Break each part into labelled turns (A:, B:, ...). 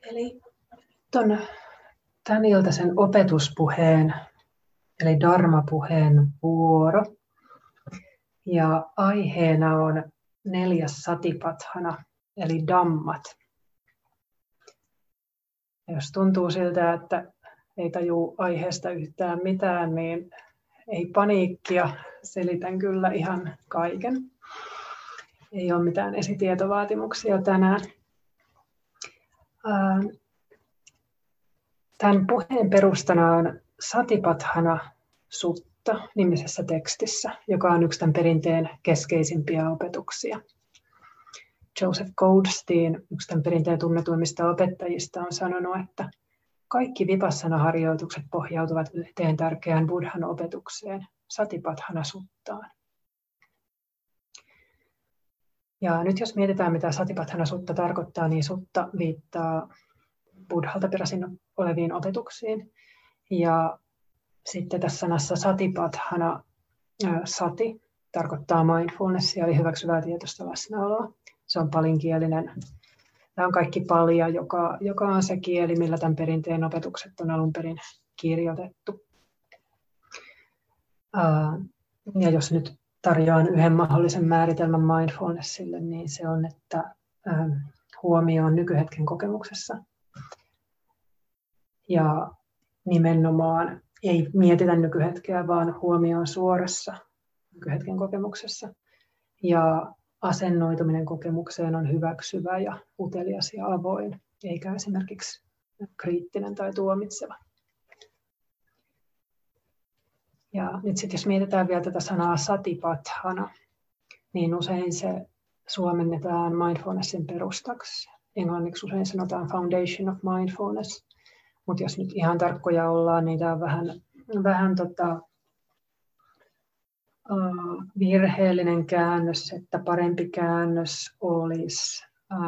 A: Eli tämän iltaisen opetuspuheen, eli Dharma-puheen vuoro. Ja aiheena on 4. Satipatthana, eli Dhammat. Ja jos tuntuu siltä, että ei tajuu aiheesta yhtään mitään, niin ei paniikkia. Selitän kyllä ihan kaiken. Ei ole mitään esitietovaatimuksia tänään. Tämän puheen perustana on Satipatthana Sutta nimisessä tekstissä, joka on yksi tämän perinteen keskeisimpiä opetuksia. Joseph Goldstein, yksi tämän perinteen tunnetuimmista opettajista, on sanonut, että kaikki vipassana-harjoitukset pohjautuvat yhteen tärkeään buddhan opetukseen, Satipatthana Suttaan. Ja nyt jos mietitään, mitä Satipatthana Sutta tarkoittaa, niin sutta viittaa buddhalta peräisin oleviin opetuksiin. Ja sitten tässä sanassa Satipatthana, sati, tarkoittaa mindfulnessia, eli hyväksyvää tietoista läsnäoloa. Se on palinkielinen. Tämä on kaikki palja, joka on se kieli, millä tämän perinteen opetukset on alun perin kirjoitettu. Ja jos nyt tarjoan yhden mahdollisen määritelmän mindfulnessille, niin se on, että huomio on nykyhetken kokemuksessa. Ja nimenomaan ei mietitä nykyhetkeä, vaan huomio on suorassa nykyhetken kokemuksessa. Ja asennoituminen kokemukseen on hyväksyvä ja utelias ja avoin, eikä esimerkiksi kriittinen tai tuomitseva. Ja nyt sitten jos mietitään vielä tätä sanaa Satipatthana, niin usein se suomennetaan mindfulnessin perustaksi. Englanniksi usein sanotaan foundation of mindfulness, mutta jos nyt ihan tarkkoja ollaan, niin tämä on vähän virheellinen käännös, että parempi käännös olisi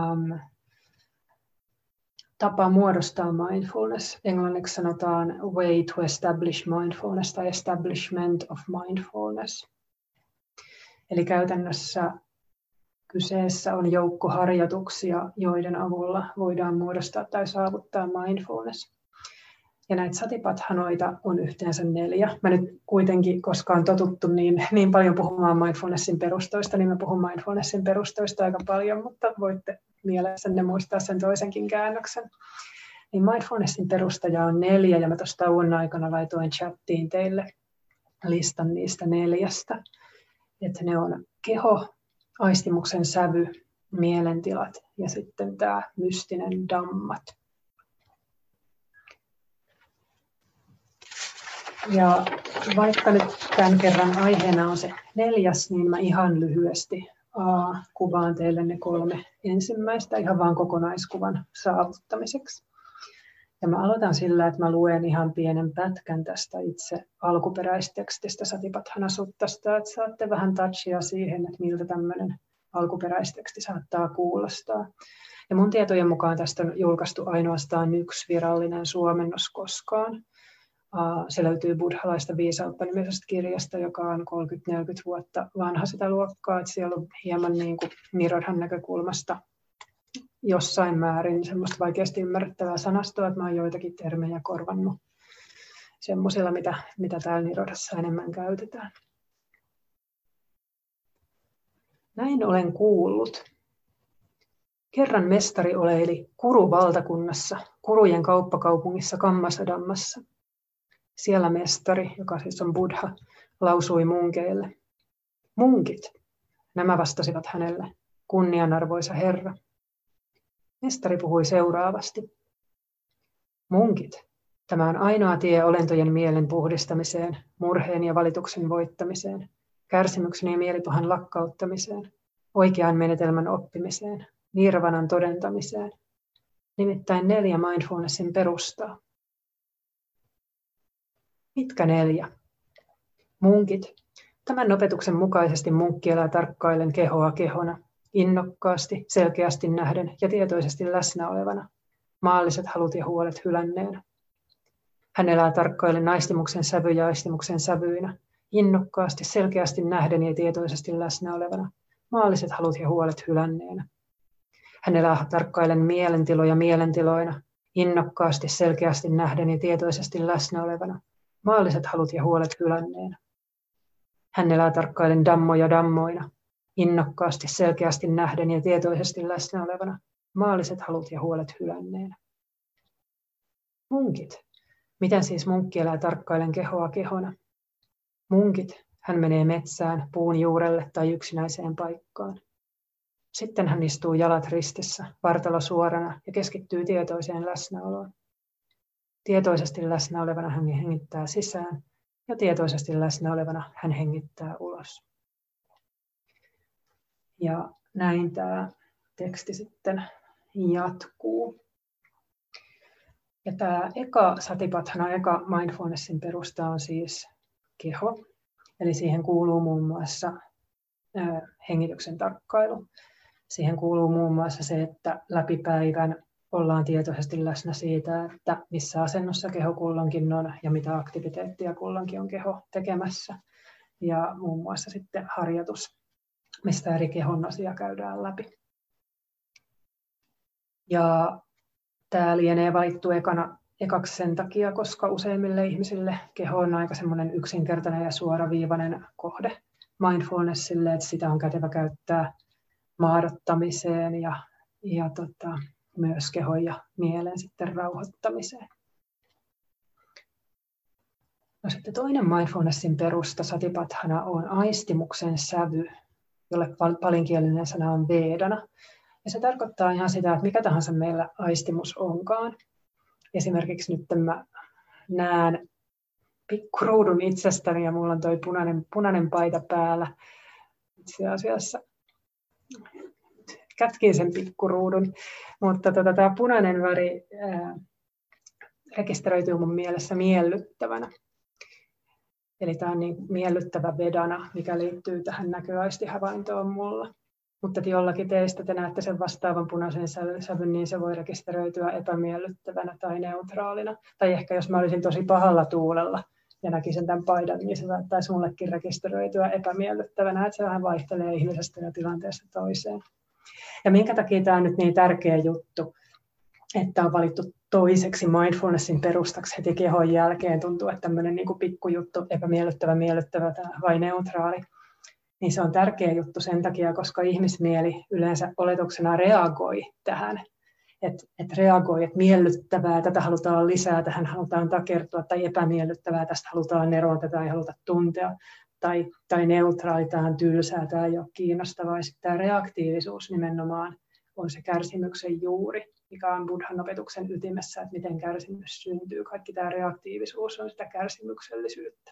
A: tapa muodostaa mindfulness. Englanniksi sanotaan way to establish mindfulness tai establishment of mindfulness. Eli käytännössä kyseessä on joukko harjoituksia, joiden avulla voidaan muodostaa tai saavuttaa mindfulness. Ja näitä satipathanoita on yhteensä 4. Mä nyt kuitenkin, koska on totuttu niin paljon puhumaan mindfulnessin perustoista, niin mä puhun mindfulnessin perustoista aika paljon, mutta voitte mielessänne muistaa sen toisenkin käännöksen. Niin mindfulnessin perustaja on 4, ja mä tuossa tauon aikana laitoin chattiin teille listan niistä 4. Että ne on keho, aistimuksen sävy, mielentilat ja sitten tämä mystinen Dhammat. Ja vaikka nyt tämän kerran aiheena on se 4, niin mä ihan lyhyesti kuvaan teille ne 3 ensimmäistä ihan vaan kokonaiskuvan saavuttamiseksi. Ja mä aloitan sillä, että mä luen ihan pienen pätkän tästä itse alkuperäistekstistä Satipatthana Suttasta, että saatte vähän touchia siihen, että miltä tämmöinen alkuperäisteksti saattaa kuulostaa. Ja mun tietojen mukaan tästä on julkaistu ainoastaan 1 virallinen suomennos koskaan. Se löytyy buddhalaista viisautta nimisestä kirjasta, joka on 30-40 vuotta vanha sitä luokkaa. Että siellä on hieman niin kuin Nirodhan näkökulmasta jossain määrin semmoista vaikeasti ymmärrettävää sanastoa, että mä oon joitakin termejä korvannut semmoisilla, mitä täällä Nirodhassa enemmän käytetään. Näin olen kuullut. Kerran mestari oleili Kuru-valtakunnassa, Kurujen kauppakaupungissa Kammasadammassa. Siellä mestari, joka siis on buddha, lausui munkeille. Munkit, nämä vastasivat hänelle, kunnianarvoisa herra. Mestari puhui seuraavasti. Munkit, tämä on ainoa tie olentojen mielen puhdistamiseen, murheen ja valituksen voittamiseen, kärsimyksen ja mielipahan lakkauttamiseen, oikean menetelmän oppimiseen, nirvanan todentamiseen. Nimittäin 4 mindfulnessin perustaa. Mitkä 4? Munkit. Tämän opetuksen mukaisesti munkki elää tarkkaillen kehoa kehona, innokkaasti, selkeästi nähden ja tietoisesti läsnä olevana, maalliset halut ja huolet hylänneenä. Hän elää tarkkaillen aistimuksen sävyjä aistimuksen sävyinä, innokkaasti, selkeästi nähden ja tietoisesti läsnä olevana, maalliset halut ja huolet hylänneenä. Hän elää tarkkaillen mielentiloja mielentiloina, innokkaasti, selkeästi nähden ja tietoisesti läsnä olevana, maalliset halut ja huolet hylänneenä. Hän elää tarkkaillen dammoja dammoina, innokkaasti, selkeästi nähden ja tietoisesti läsnä olevana, maalliset halut ja huolet hylänneenä. Munkit. Miten siis munkki elää tarkkaillen kehoa kehona? Munkit. Hän menee metsään, puun juurelle tai yksinäiseen paikkaan. Sitten hän istuu jalat ristissä, vartalo suorana ja keskittyy tietoiseen läsnäoloon. Tietoisesti läsnä olevana hän hengittää sisään ja tietoisesti läsnä olevana hän hengittää ulos. Ja näin tämä teksti sitten jatkuu. Ja tämä eka Satipatthana, eka mindfulnessin perusta on siis keho. Eli siihen kuuluu muun muassa hengityksen tarkkailu. Siihen kuuluu muun muassa se, että läpi päivän ollaan tietoisesti läsnä siitä, että missä asennossa keho kulloinkin on ja mitä aktiviteettia kulloinkin on keho tekemässä. Ja muun muassa sitten harjoitus, mistä eri kehon osia käydään läpi. Ja tämä lienee valittu ekaksi sen takia, koska useimmille ihmisille keho on aika semmoinen yksinkertainen ja suoraviivainen kohde mindfulnessille, että sitä on kätevä käyttää maadottamiseen ja myös kehon ja mielen sitten rauhoittamiseen. No sitten toinen mindfulnessin perusta Satipatthana on aistimuksen sävy, jolle palinkielinen sana on vedana. Ja se tarkoittaa ihan sitä, että mikä tahansa meillä aistimus onkaan. Esimerkiksi nyt mä näen pikkuruudun itsestäni ja mulla on toi punainen paita päällä. Itse asiassa kätkin sen pikkuruudun, mutta tämä punainen väri rekisteröityy mun mielessä miellyttävänä. Eli tämä on niin miellyttävä vedana, mikä liittyy tähän näköaistihavaintoon mulla. Mutta jollakin teistä te näette sen vastaavan punaisen sävyn, niin se voi rekisteröityä epämiellyttävänä tai neutraalina. Tai ehkä jos mä olisin tosi pahalla tuulella ja näkisin tämän paidan, niin se taisi mullekin rekisteröityä epämiellyttävänä. Että se vähän vaihtelee ihmisestä ja tilanteesta toiseen. Ja minkä takia tämä on nyt niin tärkeä juttu, että on valittu toiseksi mindfulnessin perustaksi heti kehon jälkeen. Tuntuu, että tämmöinen niin kuin pikkujuttu, epämiellyttävä, miellyttävä vai neutraali. Niin se on tärkeä juttu sen takia, koska ihmismieli yleensä oletuksena reagoi tähän. Että reagoi, että miellyttävää, tätä halutaan lisää, tähän halutaan takertua, tai epämiellyttävää, tästä halutaan eroa, tätä ei haluta tuntea. Tai neutraali, tämä on tylsää, tämä ei ole kiinnostavaa. Ja sitten tämä reaktiivisuus nimenomaan on se kärsimyksen juuri, mikä on Buddhan opetuksen ytimessä, että miten kärsimys syntyy. Kaikki tämä reaktiivisuus on sitä kärsimyksellisyyttä.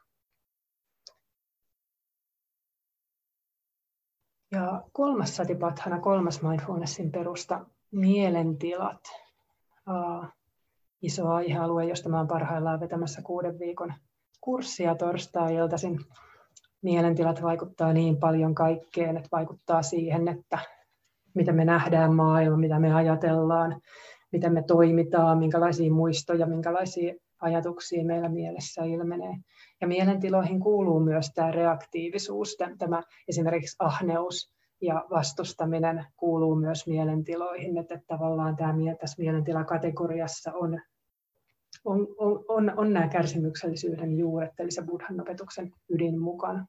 A: Ja kolmas Satipatthana, kolmas mindfulnessin perusta, mielentilat. Iso aihealue, josta mä olen parhaillaan vetämässä 6 viikon kurssia torstai-iltaisin. Mielentilat vaikuttaa niin paljon kaikkeen, että vaikuttaa siihen, että miten me nähdään maailma, mitä me ajatellaan, miten me toimitaan, minkälaisia muistoja, minkälaisia ajatuksia meillä mielessä ilmenee. Ja mielentiloihin kuuluu myös tämä reaktiivisuus, tämä esimerkiksi ahneus ja vastustaminen kuuluu myös mielentiloihin, että tavallaan tässä mielentilakategoriassa on nämä kärsimyksellisyyden juuret, eli se Buddhan opetuksen ydin mukana.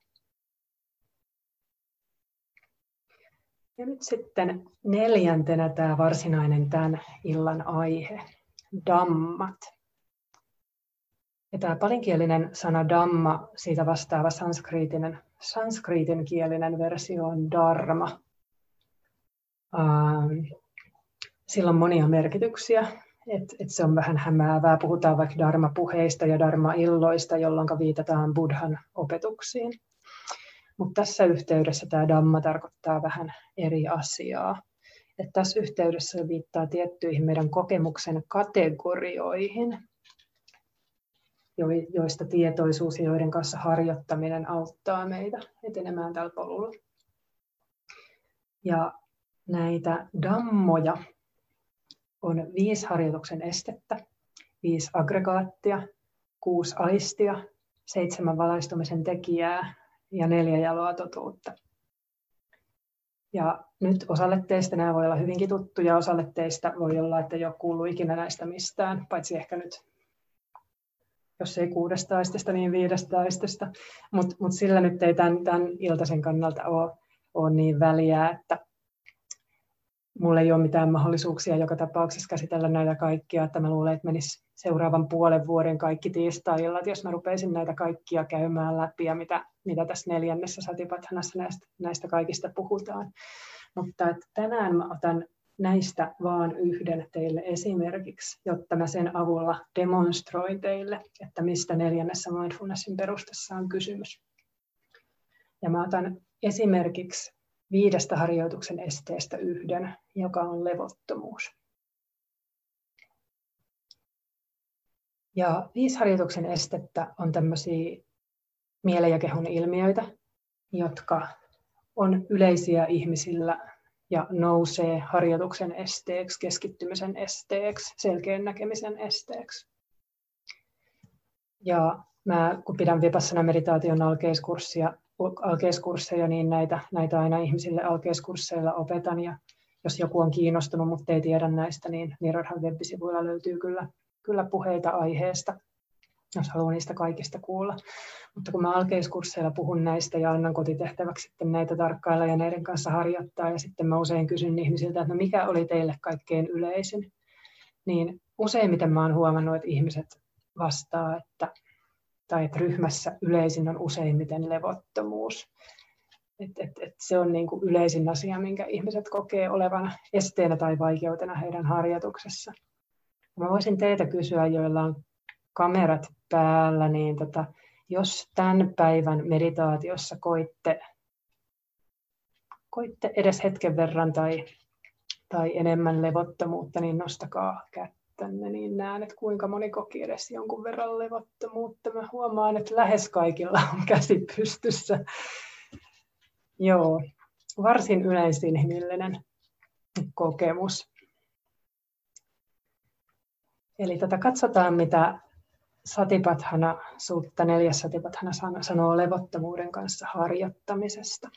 A: Ja nyt sitten 4. tämä varsinainen tämän illan aihe, dhammat. Ja tämä palinkielinen sana dhamma, siitä vastaava sanskritin kielinen versio on dharma. Sillä on monia merkityksiä. Se on vähän hämäävää. Puhutaan vaikka dharma-puheista ja dharma-illoista, jolloin viitataan Buddhan opetuksiin. Mutta tässä yhteydessä tämä dhamma tarkoittaa vähän eri asiaa. Että tässä yhteydessä se viittaa tiettyihin meidän kokemuksen kategorioihin, joista tietoisuus ja joiden kanssa harjoittaminen auttaa meitä etenemään tällä polulla. Ja näitä dhammoja on 5 harjoituksen estettä, 5 aggregaattia, 6 aistia, 7 valaistumisen tekijää ja 4 jaloa totuutta. Ja nyt osalle teistä nämä voi olla hyvinkin tuttuja, osalle teistä voi olla, että ei ole kuullut ikinä näistä mistään, paitsi ehkä nyt, jos ei 6 aistista, niin 5 aistista. Mutta sillä nyt ei tämän iltaisen kannalta ole niin väliä, että mulla ei ole mitään mahdollisuuksia joka tapauksessa käsitellä näitä kaikkia, että mä luulen, että menisi seuraavan puolen vuoden kaikki tiistai-illat, jos mä rupeisin näitä kaikkia käymään läpi ja mitä tässä 4. Satipathanassa näistä kaikista puhutaan. Mutta tänään mä otan näistä vaan yhden teille esimerkiksi, jotta mä sen avulla demonstroin teille, että mistä 4. mindfulnessin perustassa on kysymys. Ja mä otan esimerkiksi 5 harjoituksen esteestä yhden, joka on levottomuus. Ja 5 harjoituksen estettä on tämmöisiä mielen ja kehon ilmiöitä, jotka on yleisiä ihmisillä ja nousee harjoituksen esteeksi, keskittymisen esteeksi, selkeän näkemisen esteeksi. Ja mä, kun pidän Vipassana meditaation alkeiskursseja, niin näitä aina ihmisille alkeiskursseilla opetan. Ja jos joku on kiinnostunut, mutta ei tiedä näistä, niin Nirodhan web-sivuilla löytyy kyllä puheita aiheesta, jos haluaa niistä kaikista kuulla. Mutta kun mä alkeiskursseilla puhun näistä ja annan kotitehtäväksi sitten näitä tarkkailla ja näiden kanssa harjoittaa, ja sitten mä usein kysyn ihmisiltä, että no mikä oli teille kaikkein yleisin, niin useimmiten mä oon huomannut, että ihmiset vastaa, että ryhmässä yleisin on useimmiten levottomuus. Se on niin kuin yleisin asia, minkä ihmiset kokee olevan esteenä tai vaikeutena heidän harjoituksessa. Mä voisin teitä kysyä, joilla on kamerat päällä, niin jos tämän päivän meditaatiossa koitte edes hetken verran tai enemmän levottomuutta, niin nostakaa kättänne, niin näen, että kuinka moni koki edes jonkun verran levottomuutta. Mä huomaan, että lähes kaikilla on käsi pystyssä. Joo, varsin yleisinhimillinen kokemus. Eli katsotaan, mitä Satipatthana, Sutta 4. Satipatthana sanoo levottomuuden kanssa harjoittamisesta.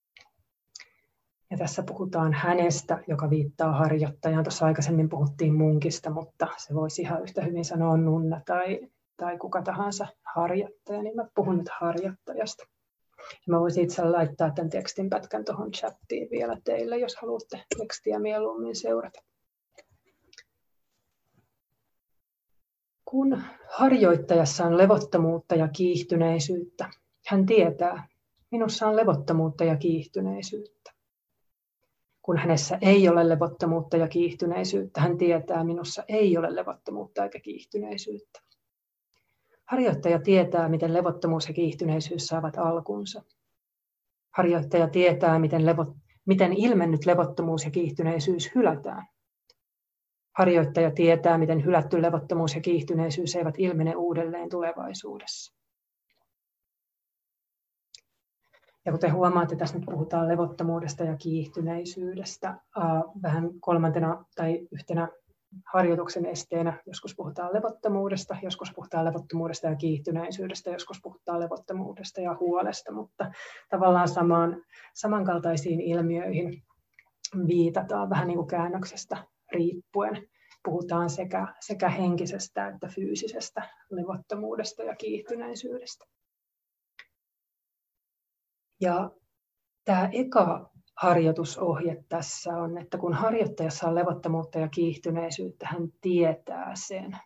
A: Ja tässä puhutaan hänestä, joka viittaa harjoittajaan. Tuossa aikaisemmin puhuttiin munkista, mutta se voisi ihan yhtä hyvin sanoa nunna tai kuka tahansa harjoittaja, niin mä puhun nyt harjoittajasta. Ja mä voisin itse laittaa tämän tekstinpätkän tuohon chattiin vielä teille, jos haluatte tekstiä mieluummin seurata. Kun harjoittajassa on levottomuutta ja kiihtyneisyyttä, hän tietää, minussa on levottomuutta ja kiihtyneisyyttä. Kun hänessä ei ole levottomuutta ja kiihtyneisyyttä, hän tietää, minussa ei ole levottomuutta eikä kiihtyneisyyttä. Harjoittaja tietää, miten levottomuus ja kiihtyneisyys saavat alkunsa. Harjoittaja tietää, miten ilmennyt levottomuus ja kiihtyneisyys hylätään. Harjoittaja tietää, miten hylätty levottomuus ja kiihtyneisyys eivät ilmene uudelleen tulevaisuudessa. Ja kuten huomaatte, tässä nyt puhutaan levottomuudesta ja kiihtyneisyydestä vähän 3. tai yhtenä harjoituksen esteenä. Joskus puhutaan levottomuudesta, joskus puhutaan levottomuudesta ja kiihtyneisyydestä, joskus puhutaan levottomuudesta ja huolesta, mutta tavallaan samankaltaisiin ilmiöihin viitataan vähän niin kuin käännöksestä riippuen. Puhutaan sekä henkisestä että fyysisestä levottomuudesta ja kiihtyneisyydestä. Ja tämä eka harjoitusohje tässä on, että kun harjoittajassa on levottomuutta ja kiihtyneisyyttä, hän tietää sen.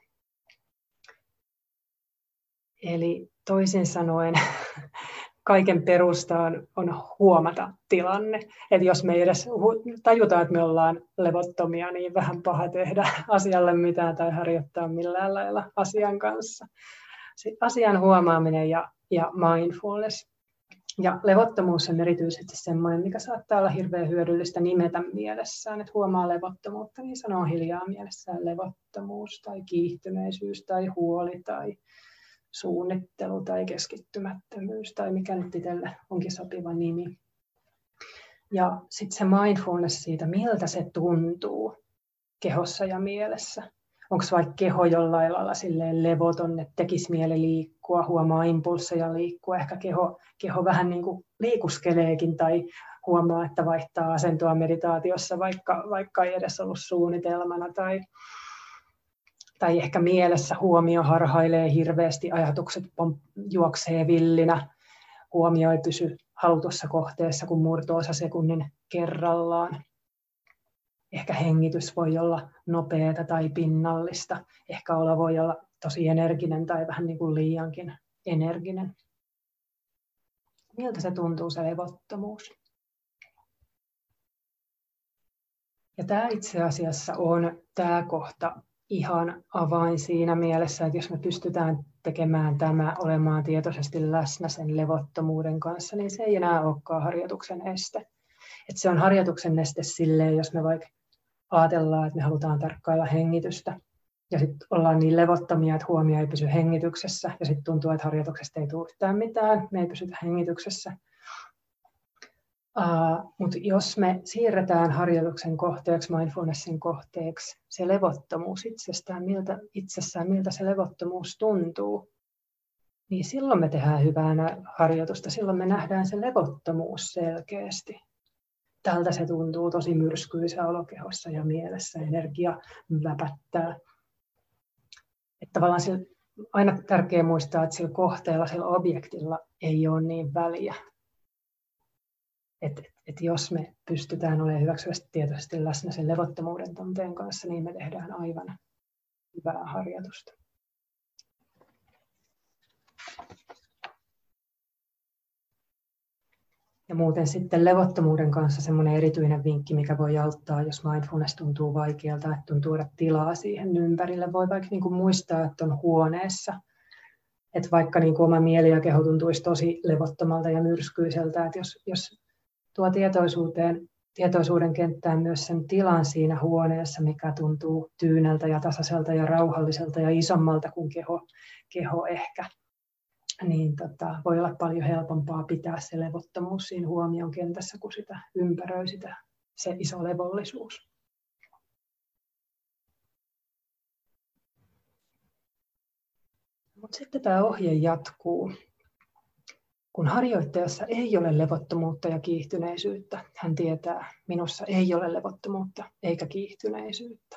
A: Eli toisin sanoen kaiken perusta on huomata tilanne. Että jos me ei edes tajutaan, että me ollaan levottomia, niin vähän paha tehdä asialle mitään tai harjoittaa millään lailla asian kanssa. Sitten asian huomaaminen ja mindfulness. Ja levottomuus on erityisesti sellainen, mikä saattaa olla hirveän hyödyllistä nimetä mielessään. Että huomaa levottomuutta, niin sanoo hiljaa mielessään levottomuus tai kiihtyneisyys tai huoli tai suunnittelu tai keskittymättömyys tai mikä nyt itselle onkin sopiva nimi. Ja sitten se mindfulness siitä, miltä se tuntuu kehossa ja mielessä. Onko vaikka keho jollain lailla silleen levoton, että tekisi mieli liikkua, huomaa impulsseja liikkua, ehkä keho vähän niin kuin liikuskeleekin tai huomaa, että vaihtaa asentoa meditaatiossa, vaikka ei edes ollut suunnitelmana, tai ehkä mielessä huomio harhailee hirveästi, ajatukset juoksee villinä, huomio ei pysy halutussa kohteessa kuin murto-osa sekunnin kerrallaan. Ehkä hengitys voi olla nopeata tai pinnallista, ehkä olo voi olla tosi energinen tai vähän niin kuin liiankin energinen. Miltä se tuntuu se levottomuus? Ja tämä itse asiassa on tämä kohta ihan avain siinä mielessä, että jos me pystytään tekemään tämä, olemaan tietoisesti läsnä sen levottomuuden kanssa, niin se ei enää olekaan harjoituksen este. Että se on harjoituksen este silleen, jos me vaikka ajatellaan, että me halutaan tarkkailla hengitystä, ja sitten ollaan niin levottomia, että huomio ei pysy hengityksessä, ja sitten tuntuu, että harjoituksesta ei tule yhtään mitään, me ei pysytä hengityksessä. Mutta jos me siirretään harjoituksen kohteeksi, mindfulnessin kohteeksi, se levottomuus itsessään, miltä se levottomuus tuntuu, niin silloin me tehdään hyvää harjoitusta, silloin me nähdään se levottomuus selkeästi. Tältä se tuntuu tosi myrskyisä olokehossa ja mielessä, energia väpättää. Että tavallaan aina tärkeää muistaa, että sillä kohteella, sillä objektilla ei ole niin väliä. Että jos me pystytään olemaan hyväksyvästi tietoisesti läsnä sen levottomuuden tunteen kanssa, niin me tehdään aivan hyvää harjoitusta. Ja muuten sitten levottomuuden kanssa semmoinen erityinen vinkki, mikä voi auttaa, jos mindfulness tuntuu vaikealta, että on tuoda tilaa siihen ympärille. Voi vaikka niin kuin muistaa, että on huoneessa. Että vaikka niin kuin oma mieli ja keho tuntuisi tosi levottomalta ja myrskyiseltä, että jos tuo tietoisuuden kenttään myös sen tilan siinä huoneessa, mikä tuntuu tyyneltä ja tasaiselta ja rauhalliselta ja isommalta kuin keho ehkä, niin voi olla paljon helpompaa pitää se levottomuus siinä huomion kentässä, kun sitä ympäröi se iso levollisuus. Mutta sitten tämä ohje jatkuu. Kun harjoittajassa ei ole levottomuutta ja kiihtyneisyyttä, hän tietää, minussa ei ole levottomuutta eikä kiihtyneisyyttä.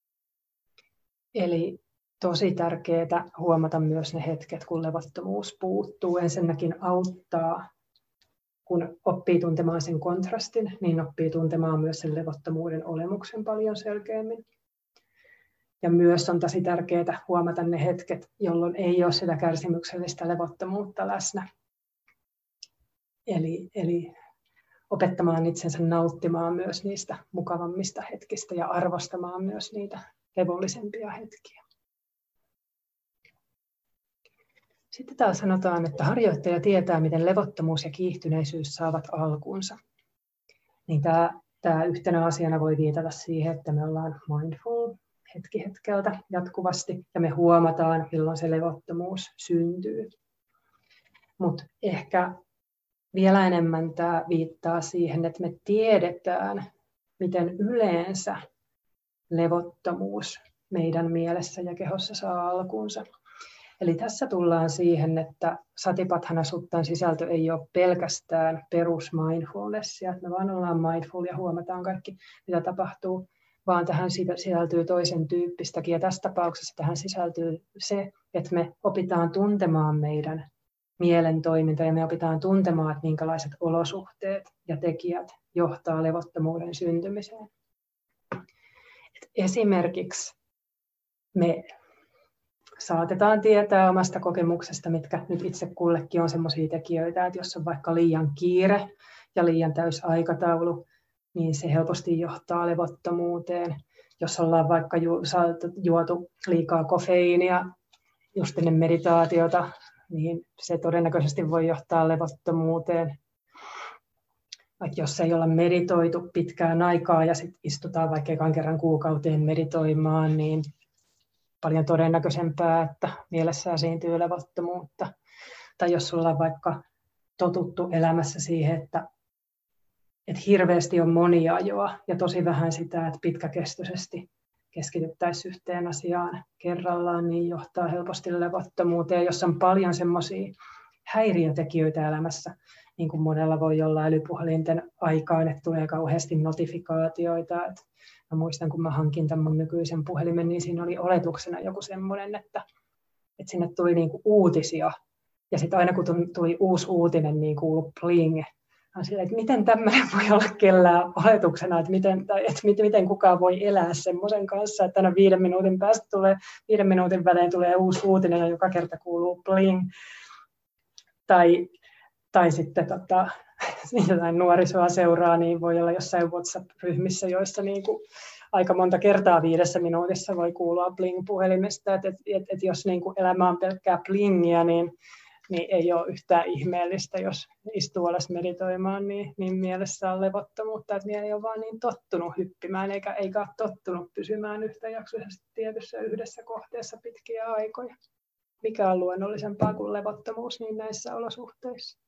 A: Eli tosi tärkeää huomata myös ne hetket, kun levottomuus puuttuu. Ensinnäkin auttaa, kun oppii tuntemaan sen kontrastin, niin oppii tuntemaan myös sen levottomuuden olemuksen paljon selkeämmin. Ja myös on tosi tärkeää huomata ne hetket, jolloin ei ole sitä kärsimyksellistä levottomuutta läsnä. Eli opettamaan itsensä nauttimaan myös niistä mukavammista hetkistä ja arvostamaan myös niitä levollisempia hetkiä. Sitten taas sanotaan, että harjoittaja tietää, miten levottomuus ja kiihtyneisyys saavat alkunsa. Niin tämä yhtenä asiana voi viitata siihen, että me ollaan mindful hetki hetkeltä jatkuvasti ja me huomataan, milloin se levottomuus syntyy. Mutta ehkä vielä enemmän tämä viittaa siihen, että me tiedetään, miten yleensä levottomuus meidän mielessä ja kehossa saa alkunsa. Eli tässä tullaan siihen, että Satipatthana suttan sisältö ei ole pelkästään perus mindfulnessia, että me vaan ollaan mindful ja huomataan kaikki, mitä tapahtuu, vaan tähän sisältyy toisen tyyppistäkin. Ja tässä tapauksessa tähän sisältyy se, että me opitaan tuntemaan meidän mielen toiminta ja me opitaan tuntemaan, että minkälaiset olosuhteet ja tekijät johtaa levottomuuden syntymiseen. Et esimerkiksi me saatetaan tietää omasta kokemuksesta, mitkä nyt itse kullekin on sellaisia tekijöitä, että jos on vaikka liian kiire ja liian täys aikataulu, niin se helposti johtaa levottomuuteen. Jos ollaan vaikka juotu liikaa kofeiinia just ennen meditaatiota, niin se todennäköisesti voi johtaa levottomuuteen. Vaikka jos ei olla meditoitu pitkään aikaa ja sit istutaan vaikka ekan kerran kuukauteen meditoimaan, niin paljon todennäköisempää, että mielessä esiintyy levottomuutta. Tai jos ollaan vaikka totuttu elämässä siihen, että hirveästi on moniajoa ja tosi vähän sitä, että pitkäkestoisesti keskityttäisiin yhteen asiaan kerrallaan, niin johtaa helposti levottomuuteen, jos on paljon semmoisia häiriötekijöitä elämässä, niin kuin monella voi olla älypuhelinten aikaan, että tulee kauheasti notifikaatioita. Et mä muistan, kun mä hankin tämän mun nykyisen puhelimen, niin siinä oli oletuksena joku semmoinen, että sinne tuli niinku uutisia. Ja sitten aina kun tuli uusi uutinen, niin kuului pling. Sillä, että miten tämmöinen voi olla kellään oletuksena, että miten kukaan voi elää semmoisen kanssa, että aina 5 minuutin päästä tulee, 5 minuutin välein tulee uusi uutinen ja joka kerta kuuluu pling. Tai sitten jotain nuorisoa seuraa, niin voi olla jossain WhatsApp-ryhmissä, joissa niin kuin aika monta kertaa 5 minuutissa voi kuulua bling-puhelimesta. Et jos niin kuin elämä on pelkkää blingiä, niin ei ole yhtään ihmeellistä, jos istuu alas meditoimaan, niin mielessä on levottomuutta, että mieli on vaan niin tottunut hyppimään, eikä ole tottunut pysymään yhtäjaksoisesti tietyssä yhdessä kohteessa pitkiä aikoja. Mikä on luonnollisempaa kuin levottomuus niin näissä olosuhteissa?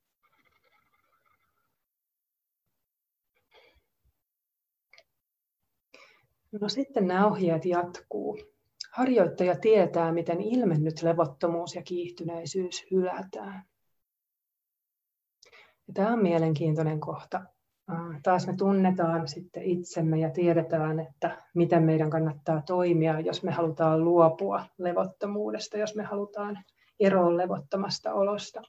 A: No sitten nämä ohjeet jatkuu. Harjoittaja tietää, miten ilmennyt levottomuus ja kiihtyneisyys hylätään. Ja tämä on mielenkiintoinen kohta. Taas me tunnetaan sitten itsemme ja tiedetään, että miten meidän kannattaa toimia, jos me halutaan luopua levottomuudesta, jos me halutaan eroon levottomasta olosta.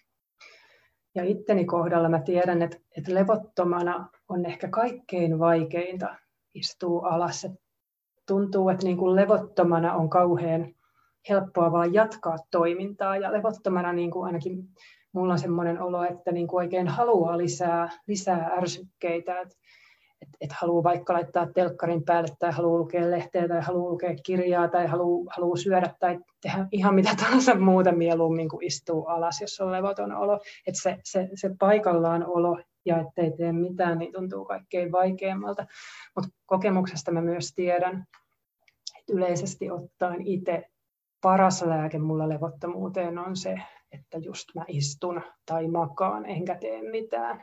A: Ja itteni kohdalla mä tiedän, että levottomana on ehkä kaikkein vaikeinta istua alas. Tuntuu, että niin kuin levottomana on kauhean helppoa vaan jatkaa toimintaa. Ja levottomana niin kuin ainakin mulla on semmoinen olo, että niin kuin oikein haluaa lisää ärsykkeitä. Että haluaa vaikka laittaa telkkarin päälle tai haluaa lukea lehteä tai haluaa lukea kirjaa tai haluaa syödä tai tehdä ihan mitä tahansa muuta mieluummin kuin istuu alas, jos on levoton olo. Että se paikallaan olo ja ettei tee mitään, niin tuntuu kaikkein vaikeammalta. Mutta kokemuksesta mä myös tiedän, että yleisesti ottaen itse paras lääke mulla levottomuuteen on se, että just mä istun tai makaan enkä tee mitään.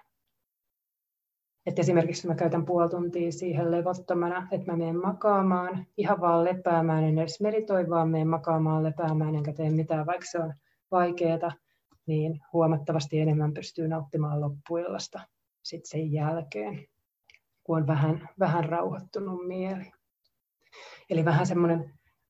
A: Et esimerkiksi mä käytän puoli tuntia siihen levottomana, että mä menen makaamaan, ihan vaan lepäämään, en edes meditoi, vaan menen makaamaan, lepäämään, enkä tee mitään, vaikka se on vaikeaa, niin huomattavasti enemmän pystyy nauttimaan loppuillasta sitten sen jälkeen, kun on vähän rauhoittunut mieli. Eli vähän semmoinen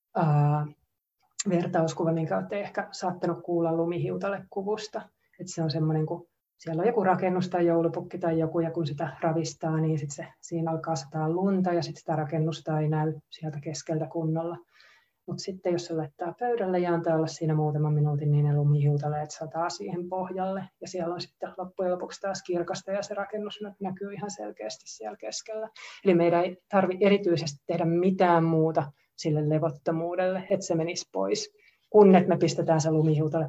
A: vertauskuva, minkä olette ehkä saattanut kuulla lumihiutale-kuvusta, että se on semmoinen, kun siellä on joku rakennus tai joulupukki tai joku, ja kun sitä ravistaa, niin siinä alkaa sataa lunta, ja sitten sitä rakennusta ei näy sieltä keskeltä kunnolla. Mutta sitten jos se laittaa pöydälle ja antaa olla siinä muutaman minuutin, niin ne lumihiutaleet sataa siihen pohjalle. Ja siellä on sitten loppujen lopuksi taas kirkasta, ja se rakennus näkyy ihan selkeästi siellä keskellä. Eli meidän ei tarvitse erityisesti tehdä mitään muuta sille levottomuudelle, että se menisi pois, kun me pistetään se lumihiutale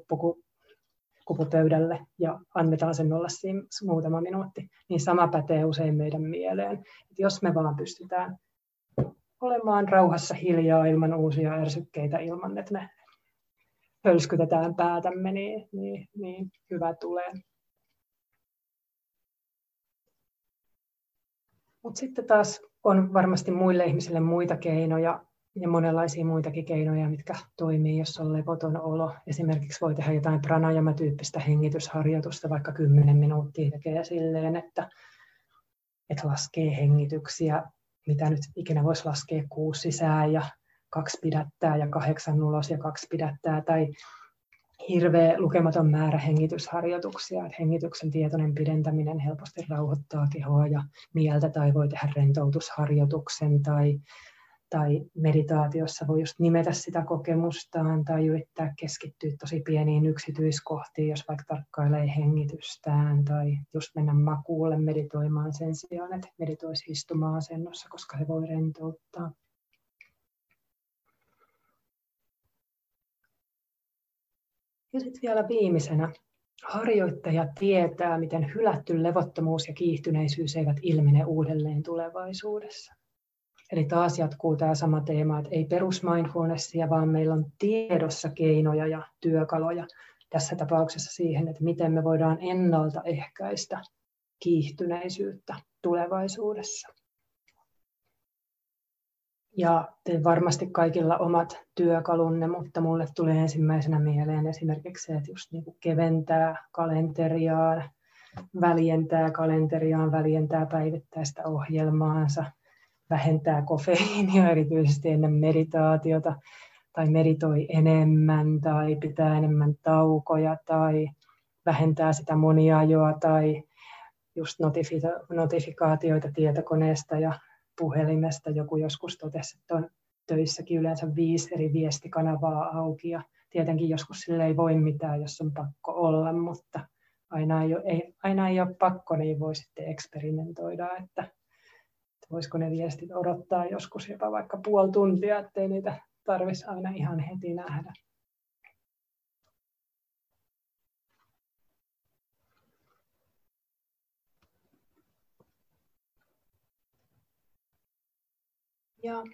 A: pöydälle ja annetaan sen olla siinä muutama minuutti, niin sama pätee usein meidän mieleen. Et jos me vaan pystytään olemaan rauhassa hiljaa ilman uusia ärsykkeitä, ilman että me hölskytetään päätämme, niin hyvä tulee. Mutta sitten taas on varmasti muille ihmisille muita keinoja, ja monenlaisia muitakin keinoja, mitkä toimii, jos on levoton olo. Esimerkiksi voi tehdä jotain pranayama-tyyppistä hengitysharjoitusta, vaikka 10 minuuttia tekee silleen, että laskee hengityksiä, mitä nyt ikinä voisi laskea 6 sisään ja 2 pidättää ja 8 ulos ja 2 pidättää. Tai hirveä lukematon määrä hengitysharjoituksia. Että hengityksen tietoinen pidentäminen helposti rauhoittaa kehoa ja mieltä, tai voi tehdä rentoutusharjoituksen tai meditaatiossa voi just nimetä sitä kokemustaan tai yrittää keskittyä tosi pieniin yksityiskohtiin, jos vaikka tarkkailee hengitystään, tai just mennä makuulle meditoimaan sen sijaan, että meditoisi istuma-asennossa, koska se voi rentouttaa. Ja sitten vielä viimeisenä, harjoittaja tietää, miten hylätty levottomuus ja kiihtyneisyys eivät ilmene uudelleen tulevaisuudessa. Eli taas jatkuu tämä sama teema, että ei perusmindfulnessia, vaan meillä on tiedossa keinoja ja työkaluja tässä tapauksessa siihen, että miten me voidaan ennaltaehkäistä kiihtyneisyyttä tulevaisuudessa. Ja te varmasti kaikilla omat työkalunne, mutta mulle tulee ensimmäisenä mieleen esimerkiksi se, että just niin kuin keventää kalenteriaan, väljentää kalenteriaan, väljentää päivittäistä ohjelmaansa, vähentää kofeiinia erityisesti ennen meditaatiota, tai meditoi enemmän, tai pitää enemmän taukoja, tai vähentää sitä moniajoa, tai just notifikaatioita tietokoneesta ja puhelimesta. Joku joskus totesi, että on töissäkin yleensä 5 eri viestikanavaa auki, ja tietenkin joskus sille ei voi mitään, jos on pakko olla, mutta aina ei ole pakko, niin voi sitten eksperimentoida, että voisiko ne viestit odottaa joskus jopa vaikka puoli tuntia, ettei niitä tarvitsisi aina ihan heti nähdä. Ja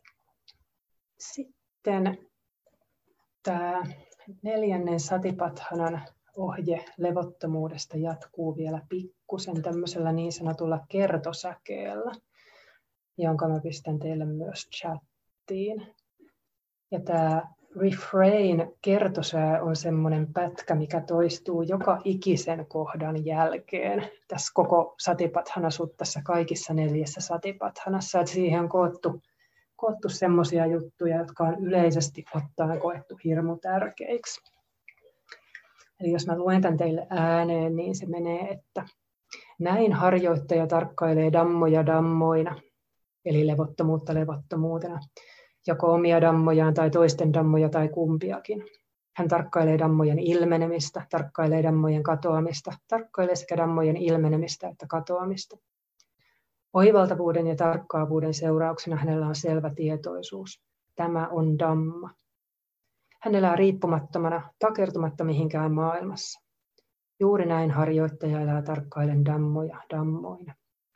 A: sitten tämä 4. Satipathanan ohje levottomuudesta jatkuu vielä pikkusen tämmöisellä niin sanotulla kertosäkeellä, jonka mä pistän teille myös chattiin. Ja tämä refrain kertosää on semmoinen pätkä, mikä toistuu joka ikisen kohdan jälkeen tässä koko Satipatthana-suttassa, kaikissa 4 Satipathanassa. Että siihen on koottu semmoisia juttuja, jotka on yleisesti ottaen koettu hirmu tärkeiksi. Eli jos mä luen tämän teille ääneen, niin se menee, että näin harjoittaja tarkkailee dammoja dammoina, eli levottomuutta levottomuutena, joko omia dammojaan tai toisten dammoja tai kumpiakin. Hän tarkkailee dammojen ilmenemistä, tarkkailee dammojen katoamista, tarkkailee sekä dammojen ilmenemistä että katoamista. Oivaltavuuden ja tarkkaavuuden seurauksena hänellä on selvä tietoisuus. Tämä on damma. Hän elää riippumattomana, takertumatta mihinkään maailmassa. Juuri näin harjoittaja elää tarkkailen dammoja dammoina.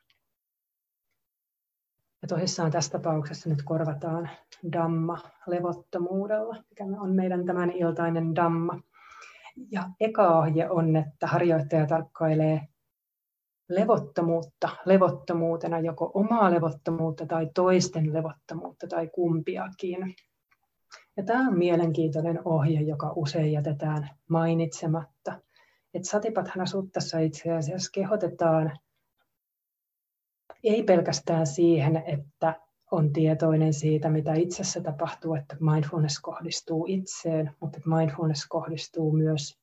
A: Ja tosissaan tässä tapauksessa nyt korvataan damma levottomuudella, mikä on meidän tämän iltainen damma. Ja eka ohje on, että harjoittaja tarkkailee levottomuutta levottomuutena, joko omaa levottomuutta tai toisten levottomuutta tai kumpiakin. Ja tämä on mielenkiintoinen ohje, joka usein jätetään mainitsematta. Että Satipatthana-suttassa itse asiassa kehotetaan ei pelkästään siihen, että on tietoinen siitä, mitä itsessä tapahtuu, että mindfulness kohdistuu itseen, mutta että mindfulness kohdistuu myös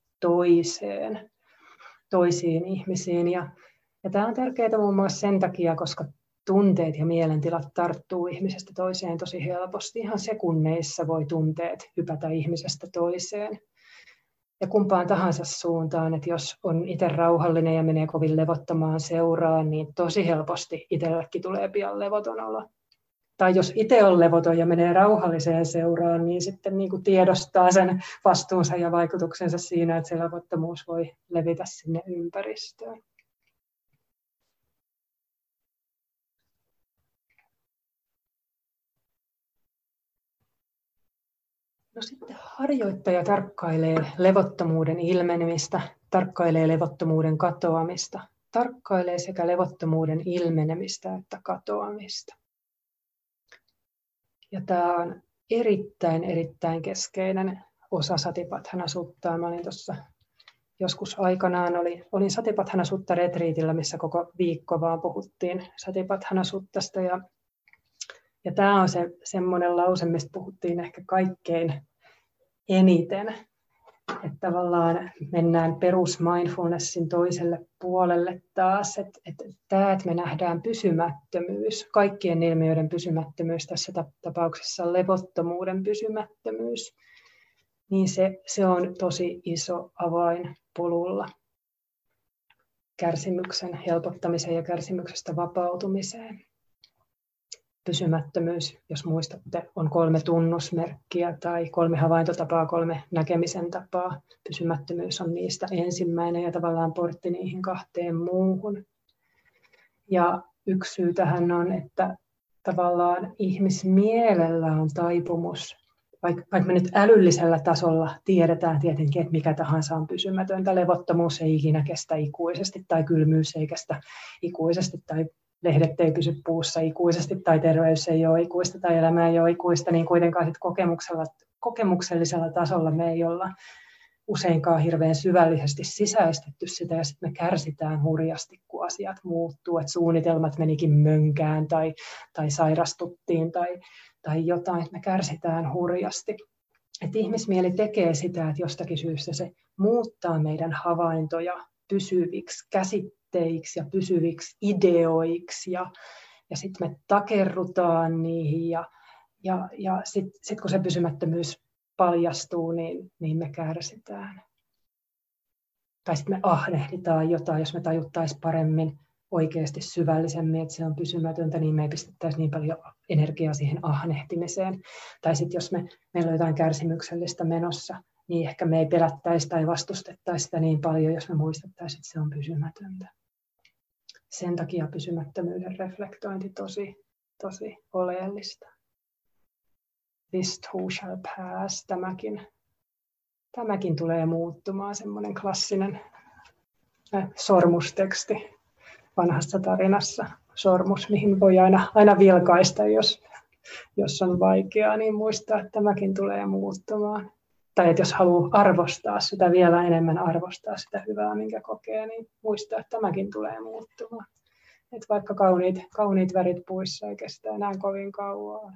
A: toisiin ihmisiin. Ja tämä on tärkeää muun muassa sen takia, koska tunteet ja mielentilat tarttuu ihmisestä toiseen tosi helposti. Ihan sekunneissa voi tunteet hypätä ihmisestä toiseen. Ja kumpaan tahansa suuntaan, että jos on itse rauhallinen ja menee kovin levottomaan seuraan, niin tosi helposti itsellekin tulee pian levoton olo. Tai jos itse on levoton ja menee rauhalliseen seuraan, niin sitten niin kuin tiedostaa sen vastuunsa ja vaikutuksensa siinä, että se levottomuus voi levitä sinne ympäristöön. No sitten harjoittaja tarkkailee levottomuuden ilmenemistä, tarkkailee levottomuuden katoamista, tarkkailee sekä levottomuuden ilmenemistä että katoamista. Ja tämä on erittäin keskeinen osa Satipatthana-suttaa. Mä olin tuossa joskus aikanaan, olin Satipatthana-sutta-retriitillä, missä koko viikko vaan puhuttiin Satipatthana-suttasta. Ja tämä on semmoinen lause, mistä puhuttiin ehkä kaikkein eniten, että tavallaan mennään perus mindfulnessin toiselle puolelle taas, että me nähdään pysymättömyys, kaikkien ilmiöiden pysymättömyys, tässä tapauksessa levottomuuden pysymättömyys, niin se on tosi iso avain polulla kärsimyksen helpottamiseen ja kärsimyksestä vapautumiseen. Pysymättömyys, jos muistatte, on 3 tunnusmerkkiä tai 3 havaintotapaa, 3 näkemisen tapaa. Pysymättömyys on niistä ensimmäinen ja tavallaan portti niihin 2 muuhun. Ja yksi syy tähän on, että tavallaan ihmismielellä on taipumus, vaikka me nyt älyllisellä tasolla tiedetään tietenkin, että mikä tahansa on pysymätöntä. Levottomuus ei ikinä kestä ikuisesti tai kylmyys ei kestä ikuisesti tai lehdet ei pysy puussa ikuisesti, tai terveys ei ole ikuista, tai elämä ei ole ikuista, niin kuitenkaan sit kokemuksellisella tasolla me ei olla useinkaan hirveän syvällisesti sisäistetty sitä, ja sitten me kärsitään hurjasti, kun asiat muuttuu, että suunnitelmat menikin mönkään tai sairastuttiin tai jotain, että me kärsitään hurjasti. Että ihmismieli tekee sitä, että jostakin syystä se muuttaa meidän havaintoja pysyviksi käsitteiksi ja pysyviksi ideoiksi, ja sitten me takerrutaan niihin, ja sitten kun se pysymättömyys paljastuu, niin me kärsitään. Tai sitten me ahnehditaan jotain, jos me tajuttaisiin paremmin oikeasti syvällisemmin, että se on pysymätöntä, niin me ei pistettäisi niin paljon energiaa siihen ahnehtimiseen. Tai sitten jos meillä on jotain kärsimyksellistä menossa, niin ehkä me ei pelättäisi tai vastustettaisi sitä niin paljon, jos me muistettaisiin, että se on pysymätöntä. Sen takia pysymättömyyden reflektointi tosi oleellista. This too shall pass, tämäkin tulee muuttumaan, semmoinen klassinen sormusteksti vanhassa tarinassa. Sormus, mihin voi aina vilkaista, jos on vaikeaa, niin muistaa, että tämäkin tulee muuttumaan. Tai että jos haluaa arvostaa sitä vielä enemmän, arvostaa sitä hyvää, minkä kokee, niin muistaa, että tämäkin tulee muuttumaan. Että vaikka kauniit värit puissa ei kestä enää kovin kauan.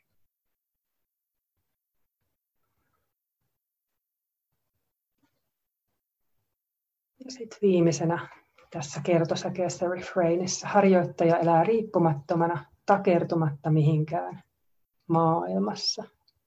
A: Ja sitten viimeisenä tässä kertosäkeessä refrainissa harjoittaja elää riippumattomana, takertumatta mihinkään maailmassa.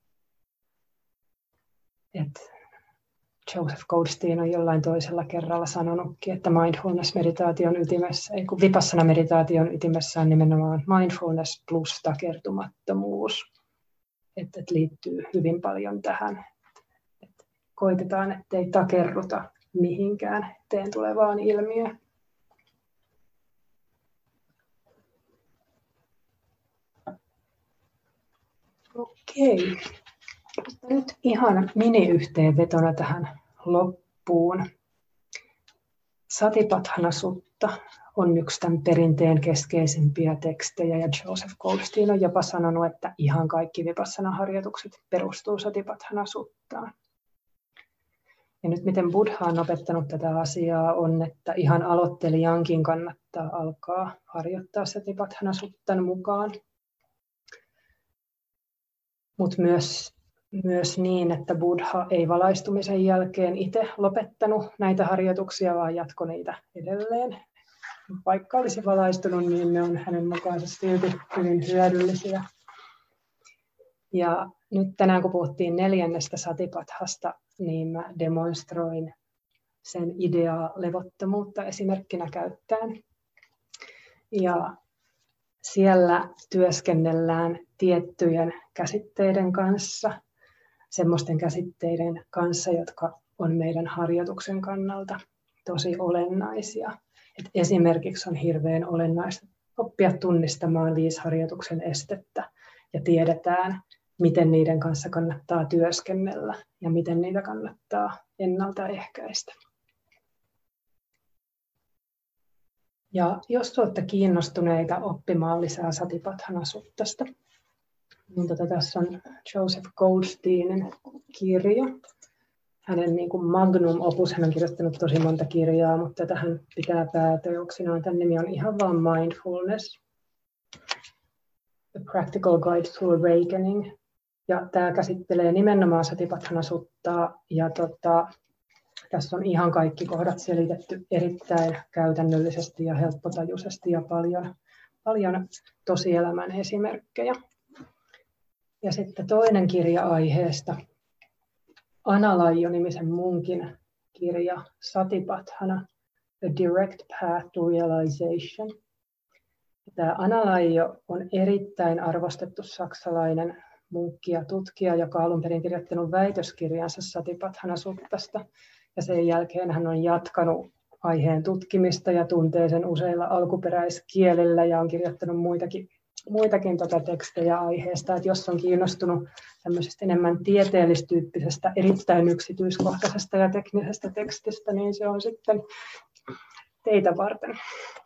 A: Joseph Goldstein on jollain toisella kerralla sanonutkin, että mindfulness-meditaation ytimessä, ei kun vipassana-meditaation ytimessä on nimenomaan mindfulness plus takertumattomuus. Että liittyy hyvin paljon tähän. Että koitetaan, ettei takerruta mihinkään eteen tulevaan ilmiöön. Okei. Nyt ihan mini-yhteenvetona tähän loppuun. Satipatthana Sutta on yksi tämän perinteen keskeisimpiä tekstejä, ja Joseph Goldstein on jopa sanonut, että ihan kaikki vipassana-harjoitukset perustuu Satipatthana Suttaan. Ja nyt miten Buddha on opettanut tätä asiaa on, että ihan aloittelijankin kannattaa alkaa harjoittaa Satipatthana Suttan mukaan. Mutta myös niin, että Buddha ei valaistumisen jälkeen itse lopettanut näitä harjoituksia, vaan jatkoi niitä edelleen. Vaikka olisi valaistunut, niin ne on hänen mukaansa silti hyvin hyödyllisiä. Ja nyt tänään, kun puhuttiin 4. Satipathasta, niin mä demonstroin sen ideaa levottomuutta esimerkkinä käyttäen. Ja siellä työskennellään tiettyjen käsitteiden kanssa, semmoisten käsitteiden kanssa, jotka on meidän harjoituksen kannalta tosi olennaisia. Et esimerkiksi on hirveän olennaista oppia tunnistamaan 5 harjoituksen estettä ja tiedetään, miten niiden kanssa kannattaa työskennellä ja miten niitä kannattaa ennaltaehkäistä. Ja jos olette kiinnostuneita oppimaan lisää Satipatthana Suttasta, niin tässä on Joseph Goldsteinin kirja. Hänen niin kuin magnum opus, hän on kirjoittanut tosi monta kirjaa, mutta tähän pitää pääteoksinaan. Tämän nimi on ihan vaan Mindfulness, The Practical Guide to Awakening. Ja tämä käsittelee nimenomaan Satipatthana Suttaa, ja tässä on ihan kaikki kohdat selitetty erittäin käytännöllisesti ja helppotajuisesti ja paljon tosielämän esimerkkejä. Ja sitten toinen kirja aiheesta, Analayo-nimisen munkin kirja Satipatthana, A Direct Path to Realization. Tämä Analayo on erittäin arvostettu saksalainen munkki ja tutkija, joka on alun perin kirjoittanut väitöskirjansa Satipatthana Suttasta. Ja sen jälkeen hän on jatkanut aiheen tutkimista ja tuntee sen useilla alkuperäiskielillä ja on kirjoittanut muitakin tekstejä aiheesta. Että jos on kiinnostunut tämmöisestä enemmän tieteellistyyppisestä, erittäin yksityiskohtaisesta ja teknisestä tekstistä, niin se on sitten teitä varten.